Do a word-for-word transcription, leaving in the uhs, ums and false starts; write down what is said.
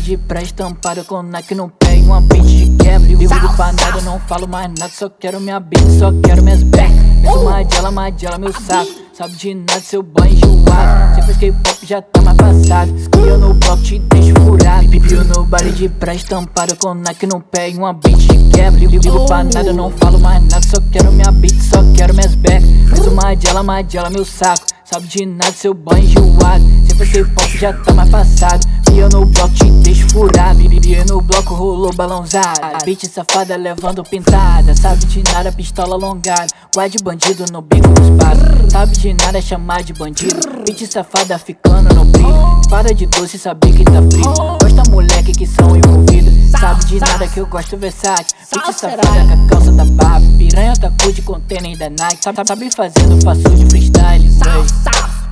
de praia estampada com Nike no pé e uma beat de quebra. Vivo do panado, não falo mais nada, só quero minha beat, só quero minhas back. Meto magela, magela meu saco, sabe de nada seu banho enjoado. Cê faz K-pop já tá mais passado, escolheu no bloco te deixo furado. Vivo no baile de praia estampada com Nike no pé e uma beat de quebra. Vivo pra nada, não falo mais nada, só quero minha beat, só quero minhas back. Meto magela, magela meu saco, sabe de nada seu banho enjoado. Cê faz K-pop já tá mais passado, e eu no bloco te deixo furado. E no bloco rolou balãozada, beat safada levando pintada. Sabe de nada, pistola alongada, guarde bandido no bico dos patos. Sabe de nada, chamar de bandido, beat safada ficando no brilho. Para de doce, saber que tá frio, gosta moleque que são envolvidos. Sabe de nada que eu gosto versátil, beat safada com a calça da barba. Piranha tá cu de container da Nike, sabe, sabe fazendo faço de freestyle.